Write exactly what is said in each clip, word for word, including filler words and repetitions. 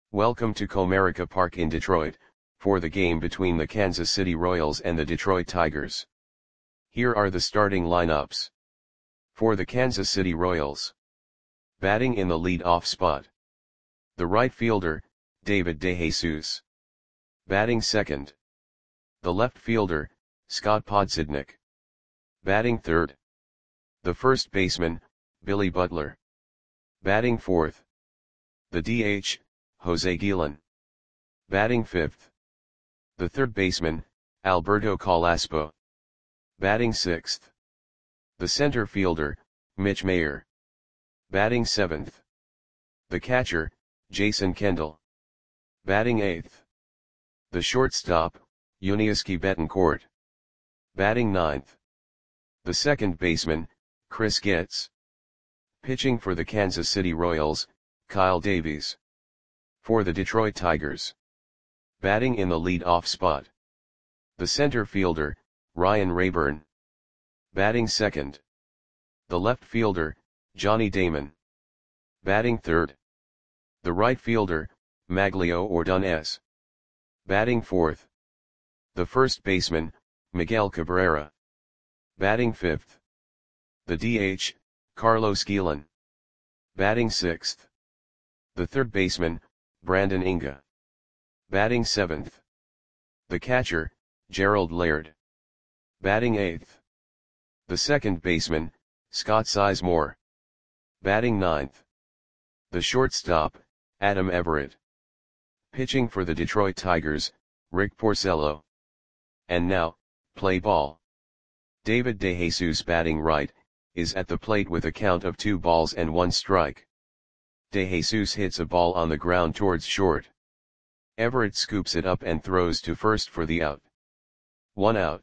Welcome to Comerica Park in Detroit, for the game between the Kansas City Royals and the Detroit Tigers. Here are the starting lineups. For the Kansas City Royals. Batting in the lead-off spot. The right fielder, David DeJesus. Batting second. The left fielder, Scott Podsednik. Batting third. The first baseman, Billy Butler. Batting fourth. The D H, Jose Guillen. Batting fifth. The third baseman, Alberto Carrasco. Batting sixth. The center fielder, Mitch Mayer. Batting seventh. The catcher, Jason Kendall. Batting eighth. The shortstop, Yuniesky Betancourt. Batting ninth. The second baseman, Chris Getz. Pitching for the Kansas City Royals, Kyle Davies. For the Detroit Tigers. Batting in the lead-off spot. The center fielder, Ryan Raburn. Batting second. The left fielder, Johnny Damon. Batting third. The right fielder, Maglio Ordonez. Batting fourth. The first baseman, Miguel Cabrera. Batting fifth. The D H, Carlos Guillen. Batting sixth. The third baseman, Brandon Inga. Batting seventh. The catcher, Gerald Laird. Batting eighth. The second baseman, Scott Sizemore. Batting ninth. The shortstop, Adam Everett. Pitching for the Detroit Tigers, Rick Porcello. And now, play ball. David DeJesus batting right, is at the plate with a count of two balls and one strike. DeJesus hits a ball on the ground towards short. Everett scoops it up and throws to first for the out. One out.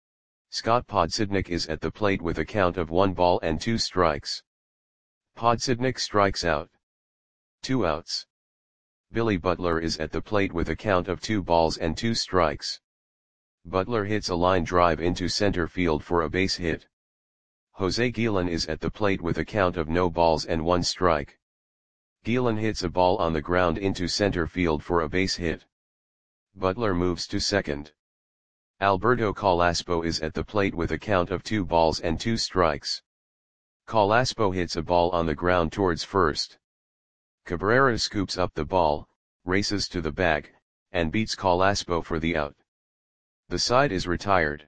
Scott Podsednik is at the plate with a count of one ball and two strikes. Podsednik strikes out. Two outs. Billy Butler is at the plate with a count of two balls and two strikes. Butler hits a line drive into center field for a base hit. Jose Guillen is at the plate with a count of no balls and one strike. Guillen hits a ball on the ground into center field for a base hit. Butler moves to second. Alberto Carrasco is at the plate with a count of two balls and two strikes. Carrasco hits a ball on the ground towards first. Cabrera scoops up the ball, races to the bag, and beats Carrasco for the out. The side is retired.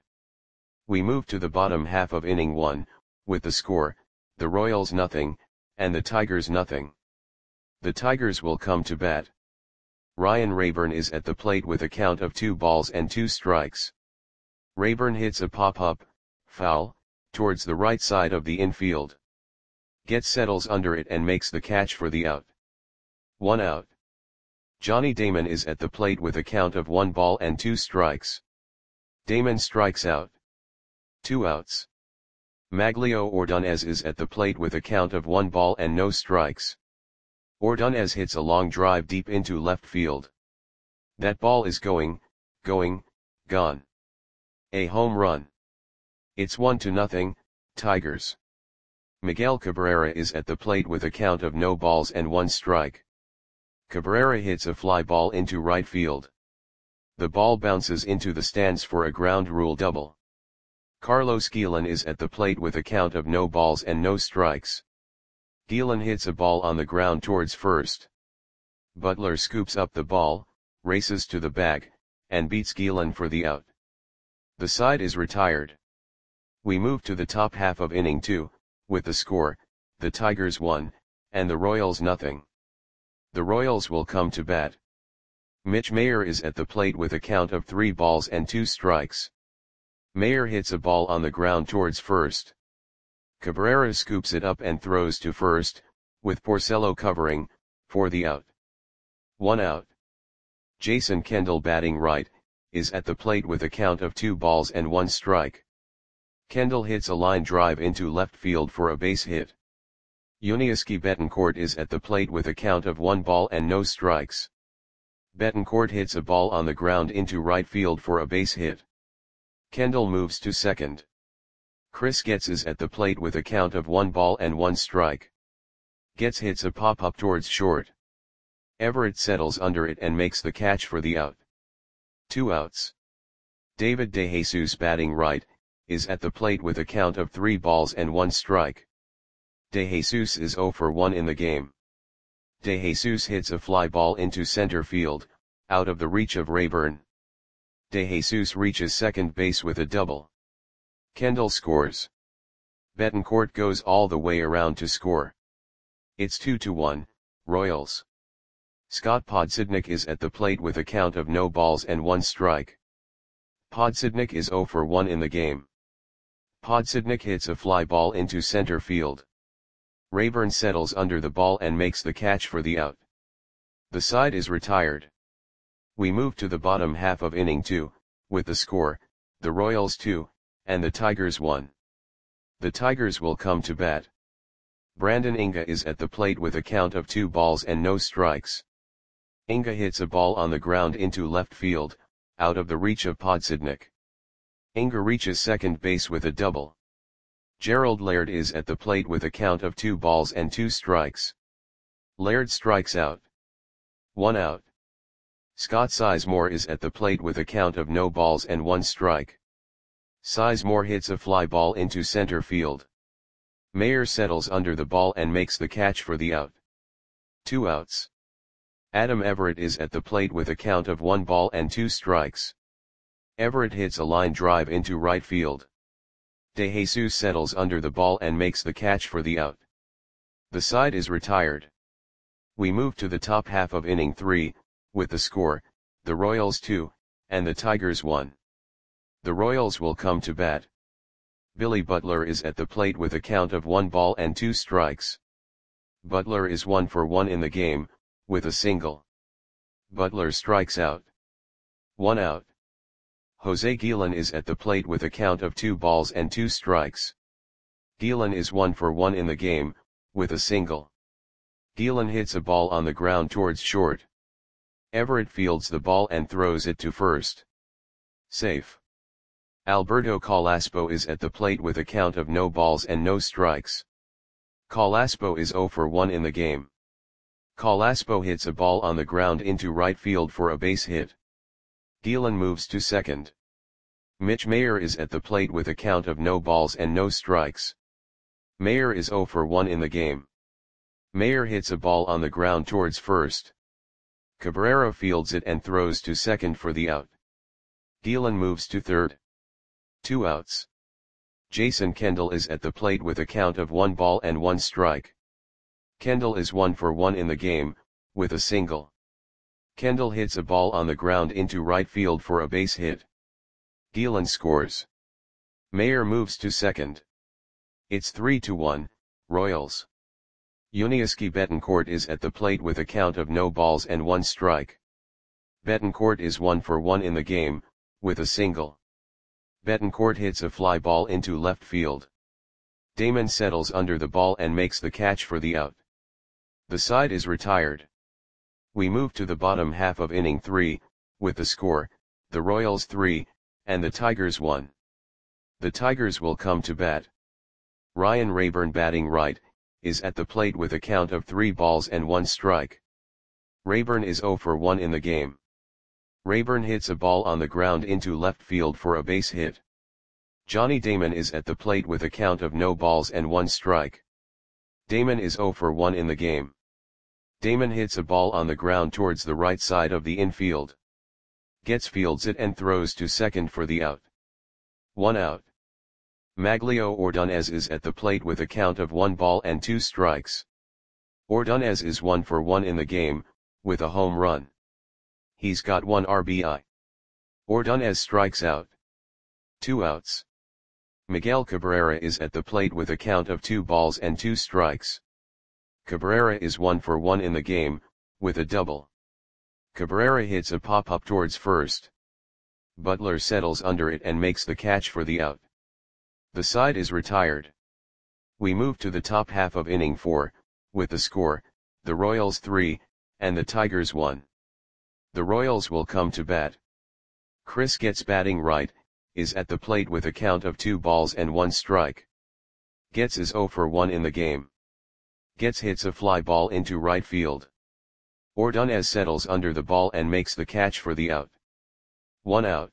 We move to the bottom half of inning one, with the score, the Royals nothing, and the Tigers nothing. The Tigers will come to bat. Ryan Raburn is at the plate with a count of two balls and two strikes. Raburn hits a pop-up, foul, towards the right side of the infield. Getz settles under it and makes the catch for the out. One out. Johnny Damon is at the plate with a count of one ball and two strikes. Damon strikes out. Two outs. Maglio Ordonez is at the plate with a count of one ball and no strikes. Ordonez hits a long drive deep into left field. That ball is going, going, gone. A home run. It's one to nothing, Tigers. Miguel Cabrera is at the plate with a count of no balls and one strike. Cabrera hits a fly ball into right field. The ball bounces into the stands for a ground rule double. Carlos Guillen is at the plate with a count of no balls and no strikes. Guillen hits a ball on the ground towards first. Butler scoops up the ball, races to the bag, and beats Guillen for the out. The side is retired. We move to the top half of inning two, with the score, the Tigers one, and the Royals nothing. The Royals will come to bat. Mitch Mayer is at the plate with a count of three balls and two strikes. Mayer hits a ball on the ground towards first. Cabrera scoops it up and throws to first, with Porcello covering, for the out. One out. Jason Kendall batting right, is at the plate with a count of two balls and one strike. Kendall hits a line drive into left field for a base hit. Yuniesky Betancourt is at the plate with a count of one ball and no strikes. Betancourt hits a ball on the ground into right field for a base hit. Kendall moves to second. Chris Getz is at the plate with a count of one ball and one strike. Getz hits a pop-up towards short. Everett settles under it and makes the catch for the out. Two outs. David DeJesus batting right, is at the plate with a count of three balls and one strike. DeJesus is zero for one in the game. DeJesus hits a fly ball into center field, out of the reach of Rayburn. DeJesus reaches second base with a double. Kendall scores. Betancourt goes all the way around to score. It's two to one, Royals. Scott Podsednik is at the plate with a count of no balls and one strike. Podsednik is zero for one in the game. Podsednik hits a fly ball into center field. Rayburn settles under the ball and makes the catch for the out. The side is retired. We move to the bottom half of inning two, with the score, the Royals two, and the Tigers one. The Tigers will come to bat. Brandon Inga is at the plate with a count of two balls and no strikes. Inga hits a ball on the ground into left field, out of the reach of Podsednik. Inga reaches second base with a double. Gerald Laird is at the plate with a count of two balls and two strikes. Laird strikes out. One out. Scott Sizemore is at the plate with a count of no balls and one strike. Sizemore hits a fly ball into center field. Mayer settles under the ball and makes the catch for the out. Two outs. Adam Everett is at the plate with a count of one ball and two strikes. Everett hits a line drive into right field. DeJesus settles under the ball and makes the catch for the out. The side is retired. We move to the top half of inning three, with the score, the Royals two, and the Tigers one. The Royals will come to bat. Billy Butler is at the plate with a count of one ball and two strikes. Butler is one for one in the game, with a single. Butler strikes out. One out. Jose Guillen is at the plate with a count of two balls and two strikes. Guillen is one for one in the game, with a single. Guillen hits a ball on the ground towards short. Everett fields the ball and throws it to first. Safe. Alberto Calaspo is at the plate with a count of no balls and no strikes. Calaspo is zero for one in the game. Calaspo hits a ball on the ground into right field for a base hit. Guillen moves to second. Mitch Mayer is at the plate with a count of no balls and no strikes. Mayer is zero for one in the game. Mayer hits a ball on the ground towards first. Cabrera fields it and throws to second for the out. Guillen moves to third. Two outs. Jason Kendall is at the plate with a count of one ball and one strike. Kendall is one for one in the game, with a single. Kendall hits a ball on the ground into right field for a base hit. Guillen scores. Mayer moves to second. It's three to one, Royals. Yuniesky Betancourt is at the plate with a count of no balls and one strike. Betancourt is one for one in the game, with a single. Betancourt hits a fly ball into left field. Damon settles under the ball and makes the catch for the out. The side is retired. We move to the bottom half of inning three, with the score, the Royals three, and the Tigers one. The Tigers will come to bat. Ryan Rayburn batting right, is at the plate with a count of three balls and one strike. Rayburn is zero for one in the game. Rayburn hits a ball on the ground into left field for a base hit. Johnny Damon is at the plate with a count of no balls and one strike. Damon is zero for one in the game. Damon hits a ball on the ground towards the right side of the infield. Getz fields it and throws to second for the out. One out. Maglio Ordonez is at the plate with a count of one ball and two strikes. Ordonez is one for one in the game, with a home run. He's got one R B I. Ordonez strikes out. Two outs. Miguel Cabrera is at the plate with a count of two balls and two strikes. Cabrera is one for one in the game, with a double. Cabrera hits a pop-up towards first. Butler settles under it and makes the catch for the out. The side is retired. We move to the top half of inning four, with the score, the Royals three, and the Tigers one. The Royals will come to bat. Chris Getz batting right, is at the plate with a count of two balls and one strike. Getz is zero for one in the game. Getz hits a fly ball into right field. Ordonez settles under the ball and makes the catch for the out. One out.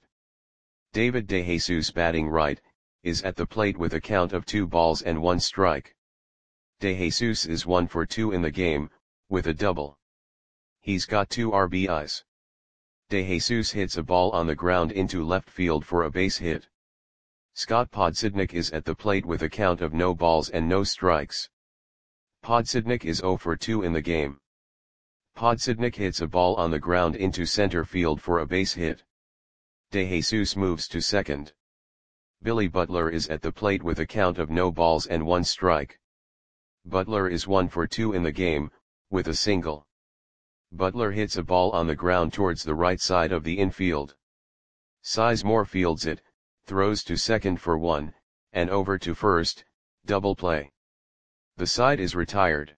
David De Jesus batting right, is at the plate with a count of two balls and one strike. De Jesus is one for two in the game, with a double. He's got two R B Is. De Jesus hits a ball on the ground into left field for a base hit. Scott Podsednik is at the plate with a count of no balls and no strikes. Podsednik is zero for two in the game. Podsednik hits a ball on the ground into center field for a base hit. De Jesus moves to second. Billy Butler is at the plate with a count of no balls and one strike. Butler is one for two in the game, with a single. Butler hits a ball on the ground towards the right side of the infield. Sizemore fields it, throws to second for one, and over to first, double play. The side is retired.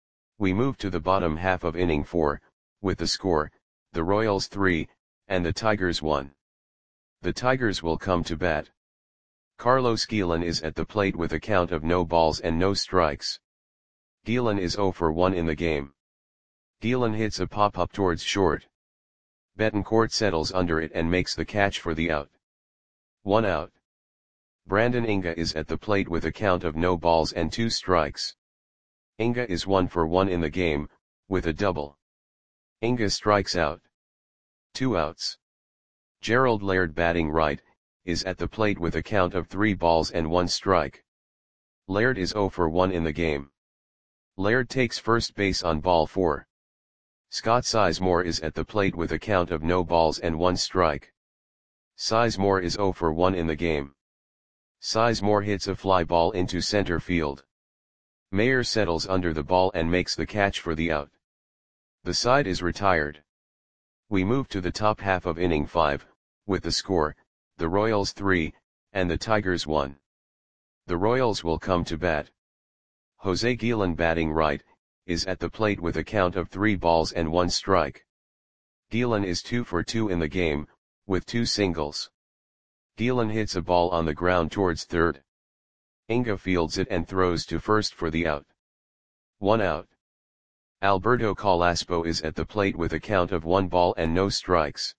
We move to the bottom half of inning four, with the score, the Royals three, and the Tigers one. The Tigers will come to bat. Carlos Guillen is at the plate with a count of no balls and no strikes. Guillen is zero for one in the game. Guillen hits a pop-up towards short. Betancourt settles under it and makes the catch for the out. One out. Brandon Inga is at the plate with a count of no balls and two strikes. Inga is one for one in the game, with a double. Inga strikes out. Two outs. Gerald Laird batting right, is at the plate with a count of three balls and one strike. Laird is zero for one in the game. Laird takes first base on ball four. Scott Sizemore is at the plate with a count of no balls and one strike. Sizemore is zero for one in the game. Sizemore hits a fly ball into center field. Mayer settles under the ball and makes the catch for the out. The side is retired. We move to the top half of inning five, with the score, the Royals three, and the Tigers one. The Royals will come to bat. Jose Guillen batting right, is at the plate with a count of three balls and one strike. Guillen is two for two in the game, with two singles. Guillen hits a ball on the ground towards third. Inga fields it and throws to first for the out. One out. Alberto Calaspo is at the plate with a count of one ball and no strikes.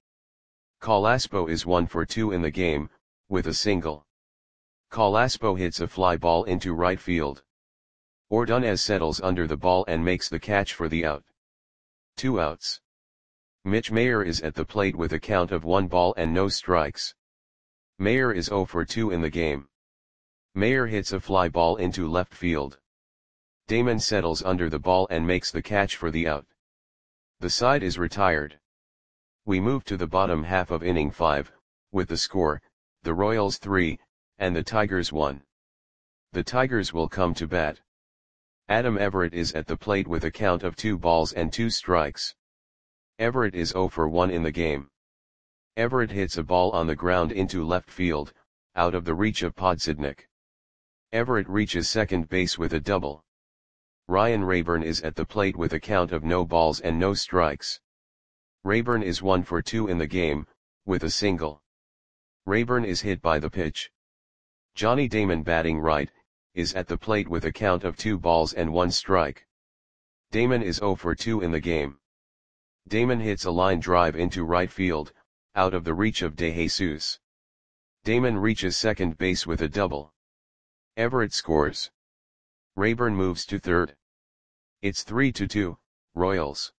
Calaspo is one for two in the game, with a single. Calaspo hits a fly ball into right field. Ordonez settles under the ball and makes the catch for the out. Two outs. Mitch Mayer is at the plate with a count of one ball and no strikes. Mayer is zero for two in the game. Mayer hits a fly ball into left field. Damon settles under the ball and makes the catch for the out. The side is retired. We move to the bottom half of inning five, with the score, the Royals three, and the Tigers one. The Tigers will come to bat. Adam Everett is at the plate with a count of two balls and two strikes. Everett is zero for one in the game. Everett hits a ball on the ground into left field, out of the reach of Podsednik. Everett reaches second base with a double. Ryan Rayburn is at the plate with a count of no balls and no strikes. Rayburn is one for two in the game, with a single. Rayburn is hit by the pitch. Johnny Damon batting right, is at the plate with a count of two balls and one strike. Damon is zero for two in the game. Damon hits a line drive into right field, out of the reach of De Jesus. Damon reaches second base with a double. Everett scores. Rayburn moves to third. It's three to two, Royals.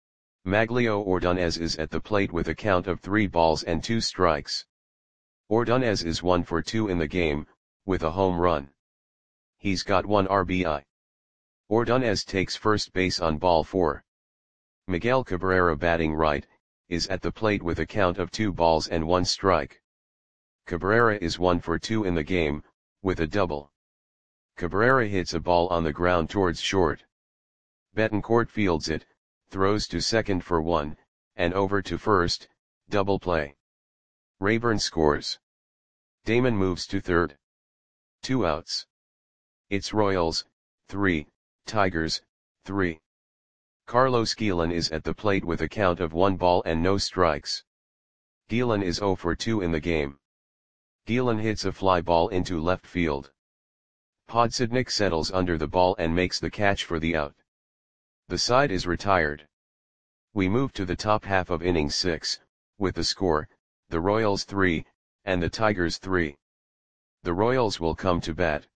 Maglio Ordonez is at the plate with a count of three balls and two strikes. Ordonez is one for two in the game, with a home run. He's got one R B I. Ordonez takes first base on ball four. Miguel Cabrera batting right, is at the plate with a count of two balls and one strike. Cabrera is one for two in the game, with a double. Cabrera hits a ball on the ground towards short. Betancourt fields it, throws to second for one, and over to first, double play. Rayburn scores. Damon moves to third. Two outs. It's Royals, three, Tigers, three. Carlos Guillen is at the plate with a count of one ball and no strikes. Guillen is zero for two in the game. Guillen hits a fly ball into left field. Podsednik settles under the ball and makes the catch for the out. The side is retired. We move to the top half of inning six, with the score, the Royals three, and the Tigers three. The Royals will come to bat.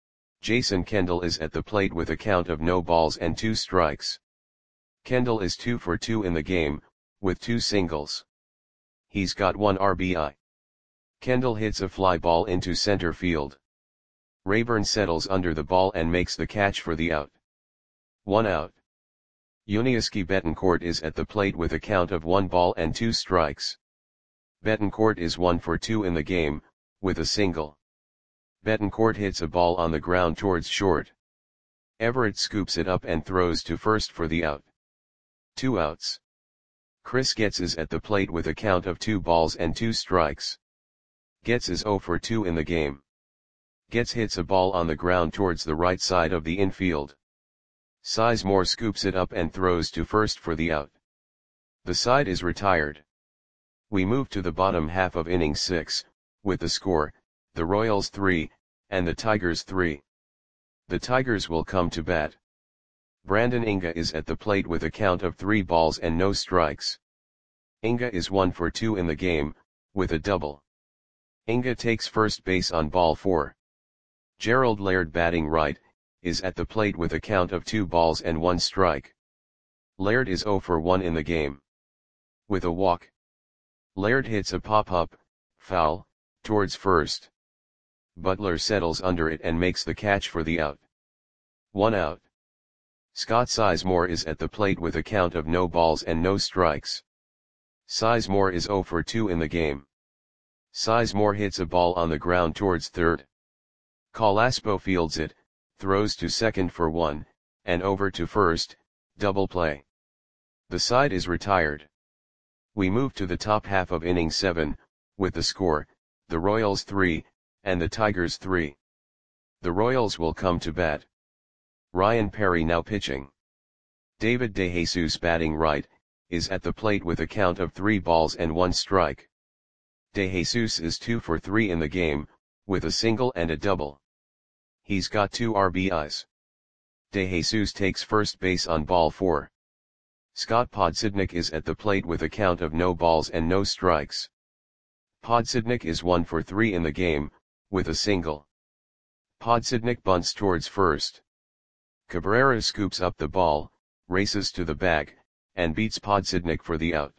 Jason Kendall is at the plate with a count of no balls and two strikes. Kendall is two for two in the game, with two singles. He's got one R B I. Kendall hits a fly ball into center field. Rayburn settles under the ball and makes the catch for the out. One out. Yuniesky Betancourt is at the plate with a count of one ball and two strikes. Betancourt is one for two in the game, with a single. Betancourt hits a ball on the ground towards short. Everett scoops it up and throws to first for the out. Two outs. Chris Getz is at the plate with a count of two balls and two strikes. Getz is zero for two in the game. Getz hits a ball on the ground towards the right side of the infield. Sizemore scoops it up and throws to first for the out. The side is retired. We move to the bottom half of inning six, with the score, the Royals three, and the Tigers three. The Tigers will come to bat. Brandon Inga is at the plate with a count of three balls and no strikes. Inga is one for two in the game, with a double. Inga takes first base on ball four. Gerald Laird, batting right, is at the plate with a count of two balls and one strike. Laird is zero for one in the game. With a walk. Laird hits a pop-up, foul, towards first. Butler settles under it and makes the catch for the out. One out. Scott Sizemore is at the plate with a count of no balls and no strikes. Sizemore is zero for two in the game. Sizemore hits a ball on the ground towards third. Colaspo fields it, throws to second for one, and over to first, double play. The side is retired. We move to the top half of inning seven, with the score, the Royals three, and the Tigers three. The Royals will come to bat. Ryan Perry now pitching. David DeJesus, batting right, is at the plate with a count of three balls and one strike. DeJesus is two for three in the game, with a single and a double. He's got two R B Is. DeJesus takes first base on ball four. Scott Podsednik is at the plate with a count of no balls and no strikes. Podsednik is one for three in the game, with a single. Podsednik bunts towards first. Cabrera scoops up the ball, races to the bag, and beats Podsednik for the out.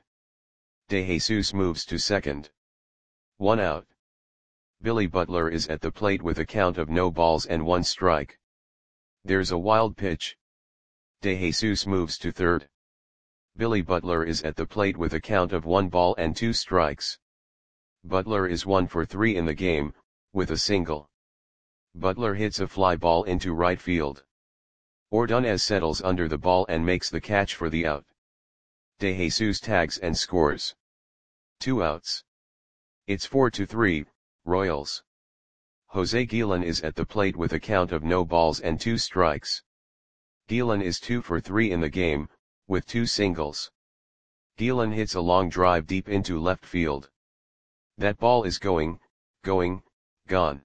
DeJesus moves to second. One out. Billy Butler is at the plate with a count of no balls and one strike. There's a wild pitch. DeJesus moves to third. Billy Butler is at the plate with a count of one ball and two strikes. Butler is one for three in the game, with a single. Butler hits a fly ball into right field. Ordonez settles under the ball and makes the catch for the out. DeJesus tags and scores. Two outs. It's four to three, Royals. Jose Guillen is at the plate with a count of no balls and two strikes. Guillen is two for three in the game, with two singles. Guillen hits a long drive deep into left field. That ball is going, going, gone.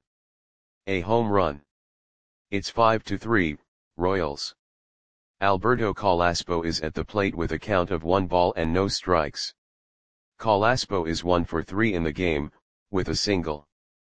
A home run. It's five to three, Royals. Alberto Colaspo is at the plate with a count of one ball and no strikes. Colaspo is one for three in the game, with a single.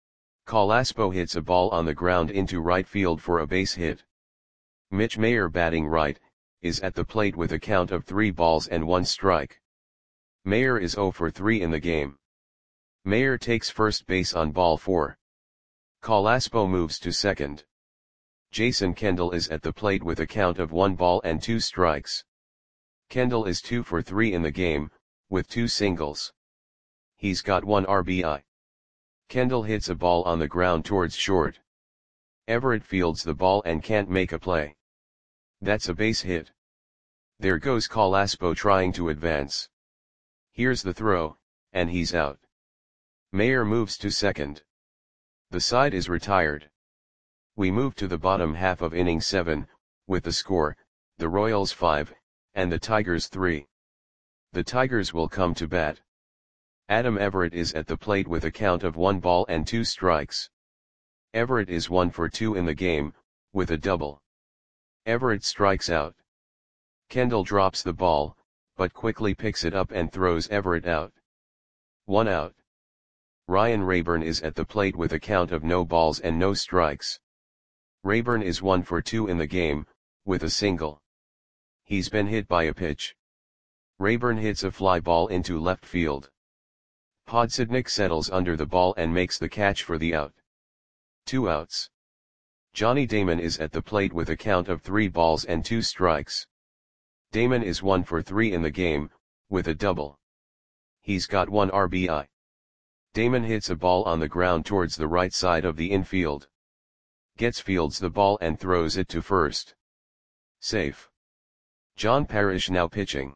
Colaspo hits a ball on the ground into right field for a base hit. Mitch Mayer, batting right, is at the plate with a count of three balls and one strike. Mayer is zero for three in the game. Mayer takes first base on ball four. Colaspo moves to second. Jason Kendall is at the plate with a count of one ball and two strikes. Kendall is two for three in the game, with two singles. He's got one R B I. Kendall hits a ball on the ground towards short. Everett fields the ball and can't make a play. That's a base hit. There goes Colaspo trying to advance. Here's the throw, and he's out. Mayer moves to second. The side is retired. We move to the bottom half of inning seven, with the score, the Royals five, and the Tigers three. The Tigers will come to bat. Adam Everett is at the plate with a count of one ball and two strikes. Everett is one for two in the game, with a double. Everett strikes out. Kendall drops the ball, but quickly picks it up and throws Everett out. One out. Ryan Rayburn is at the plate with a count of no balls and no strikes. Rayburn is one for two in the game, with a single. He's been hit by a pitch. Rayburn hits a fly ball into left field. Podsednik settles under the ball and makes the catch for the out. Two outs. Johnny Damon is at the plate with a count of three balls and two strikes. Damon is one for three in the game, with a double. He's got one R B I. Damon hits a ball on the ground towards the right side of the infield. Getz fields the ball and throws it to first. Safe. John Parrish now pitching.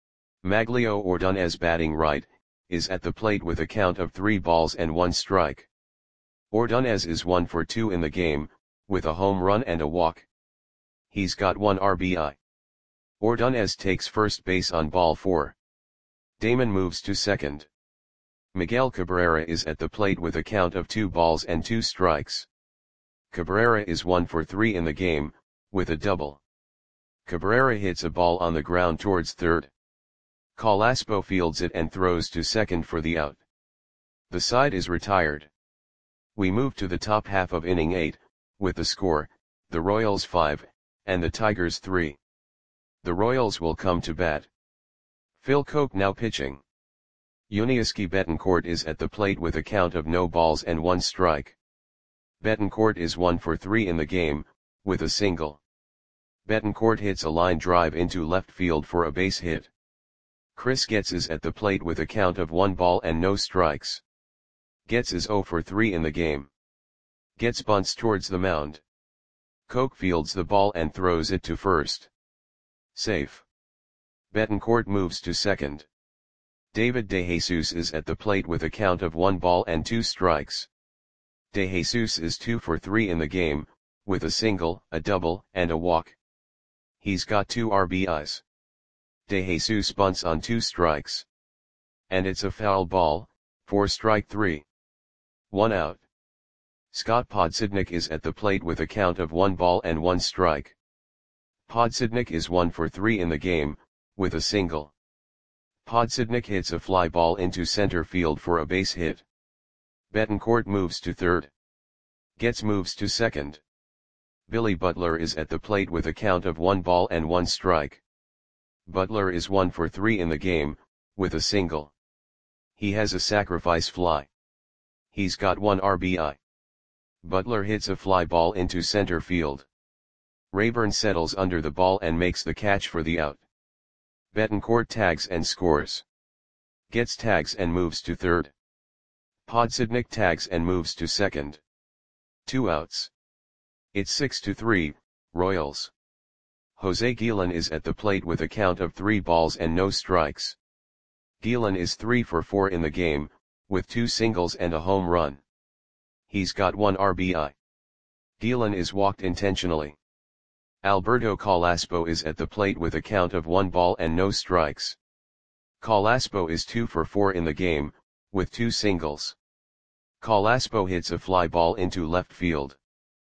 Maglio Ordonez batting right, is at the plate with a count of three balls and one strike. Ordonez is one for two in the game, with a home run and a walk. He's got one R B I. Ordonez takes first base on ball four. Damon moves to second. Miguel Cabrera is at the plate with a count of two balls and two strikes. Cabrera is one for three in the game, with a double. Cabrera hits a ball on the ground towards third. Calaspo fields it and throws to second for the out. The side is retired. We move to the top half of inning eight, with the score, the Royals five, and the Tigers three. The Royals will come to bat. Phil Coke now pitching. Yuniesky Betancourt is at the plate with a count of no balls and one strike. Betancourt is one for three in the game, with a single. Betancourt hits a line drive into left field for a base hit. Chris Getz is at the plate with a count of one ball and no strikes. Getz is zero for three in the game. Getz bunts towards the mound. Coke fields the ball and throws it to first. Safe. Betancourt moves to second. David DeJesus is at the plate with a count of one ball and two strikes. DeJesus is two for three in the game, with a single, a double, and a walk. He's got two R B Is. DeJesus bunts on two strikes. And it's a foul ball, for strike three. One out. Scott Podsednik is at the plate with a count of one ball and one strike. Podsednik is one for three in the game, with a single. Podsednik hits a fly ball into center field for a base hit. Betancourt moves to third. Getz moves to second. Billy Butler is at the plate with a count of one ball and one strike. Butler is one for three in the game, with a single. He has a sacrifice fly. He's got one R B I. Butler hits a fly ball into center field. Rayburn settles under the ball and makes the catch for the out. Betancourt tags and scores. Getz tags and moves to third. Podsednik tags and moves to second. Two outs. It's six to three, Royals. Jose Guillen is at the plate with a count of three balls and no strikes. Guillen is three for four in the game, with two singles and a home run. He's got one R B I. Guillen is walked intentionally. Alberto Calaspo is at the plate with a count of one ball and no strikes. Calaspo is two for four in the game, with two singles. Calaspo hits a fly ball into left field.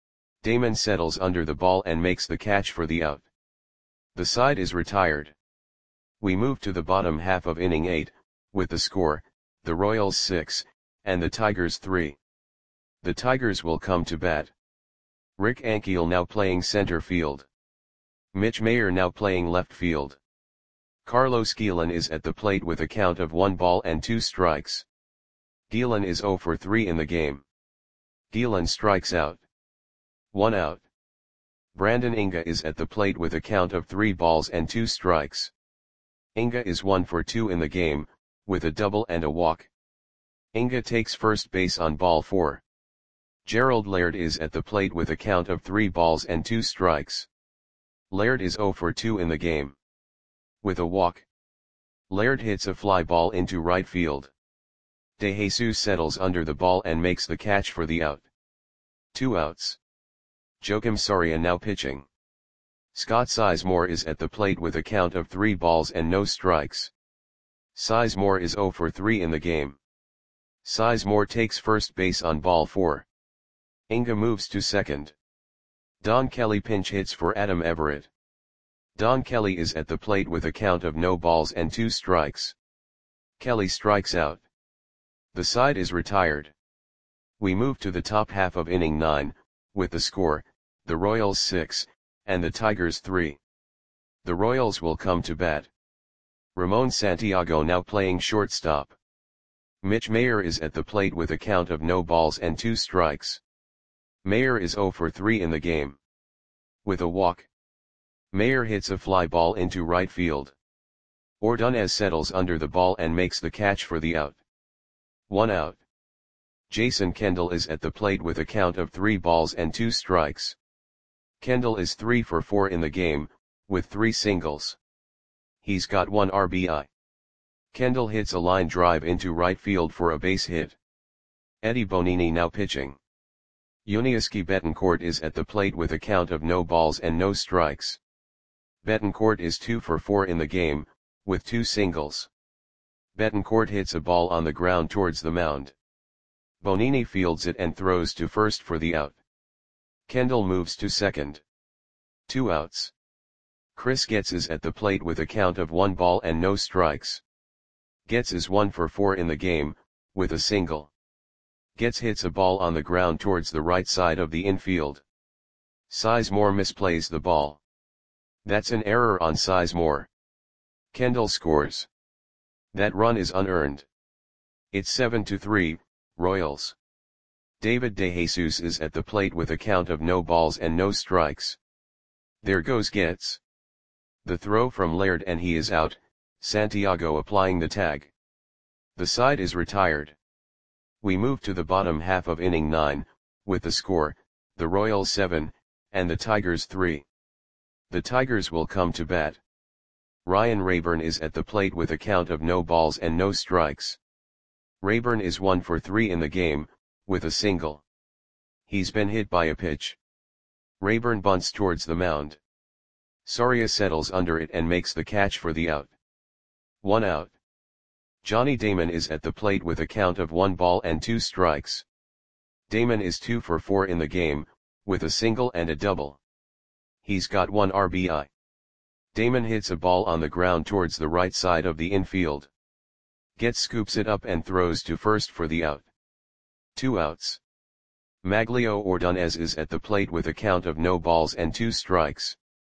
Damon settles under the ball and makes the catch for the out. The side is retired. We move to the bottom half of inning eight, with the score, the Royals six, and the Tigers three. The Tigers will come to bat. Rick Ankiel now playing center field. Mitch Mayer now playing left field. Carlos Guillen is at the plate with a count of one ball and two strikes. Guillen is zero for three in the game. Guillen strikes out. One out. Brandon Inga is at the plate with a count of three balls and two strikes. Inga is one for two in the game, with a double and a walk. Inga takes first base on ball four. Gerald Laird is at the plate with a count of three balls and two strikes. Laird is zero for two in the game. With a walk. Laird hits a fly ball into right field. DeJesus settles under the ball and makes the catch for the out. Two outs. Joakim Soria now pitching. Scott Sizemore is at the plate with a count of three balls and no strikes. Sizemore is zero for three in the game. Sizemore takes first base on ball four. Inga moves to second. Don Kelly pinch hits for Adam Everett. Don Kelly is at the plate with a count of no balls and two strikes. Kelly strikes out. The side is retired. We move to the top half of inning nine, with the score, the Royals six, and the Tigers three. The Royals will come to bat. Ramon Santiago now playing shortstop. Mitch Mayer is at the plate with a count of no balls and two strikes. Mayer is zero for three in the game. With a walk, Mayer hits a fly ball into right field. Ordonez settles under the ball and makes the catch for the out. One out. Jason Kendall is at the plate with a count of three balls and two strikes. Kendall is three for four in the game, with three singles. He's got one R B I. Kendall hits a line drive into right field for a base hit. Eddie Bonini now pitching. Yuniesky Betancourt is at the plate with a count of no balls and no strikes. Betancourt is two for four in the game, with two singles. Betancourt hits a ball on the ground towards the mound. Bonini fields it and throws to first for the out. Kendall moves to second. Two outs. Chris Getz is at the plate with a count of one ball and no strikes. Getz is one for four in the game, with a single. Getz hits a ball on the ground towards the right side of the infield. Sizemore misplays the ball. That's an error on Sizemore. Kendall scores. That run is unearned. It's seven to three, Royals. David DeJesus is at the plate with a count of no balls and no strikes. There goes Getz. The throw from Laird and he is out, Santiago applying the tag. The side is retired. We move to the bottom half of inning nine, with the score, the Royals seven, and the Tigers three. The Tigers will come to bat. Ryan Rayburn is at the plate with a count of no balls and no strikes. Rayburn is one for three in the game, with a single. He's been hit by a pitch. Rayburn bunts towards the mound. Soria settles under it and makes the catch for the out. One out. Johnny Damon is at the plate with a count of one ball and two strikes. Damon is two for four in the game, with a single and a double. He's got one R B I. Damon hits a ball on the ground towards the right side of the infield. Getz scoops it up and throws to first for the out. Two outs. Maglio Ordonez is at the plate with a count of no balls and two strikes.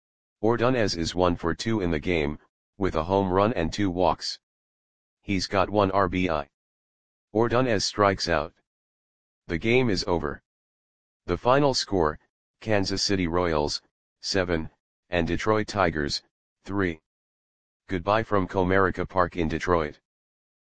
Ordonez is one for two in the game, with a home run and two walks. He's got one R B I. Ordonez strikes out. The game is over. The final score, Kansas City Royals, seven, and Detroit Tigers, three. Goodbye from Comerica Park in Detroit.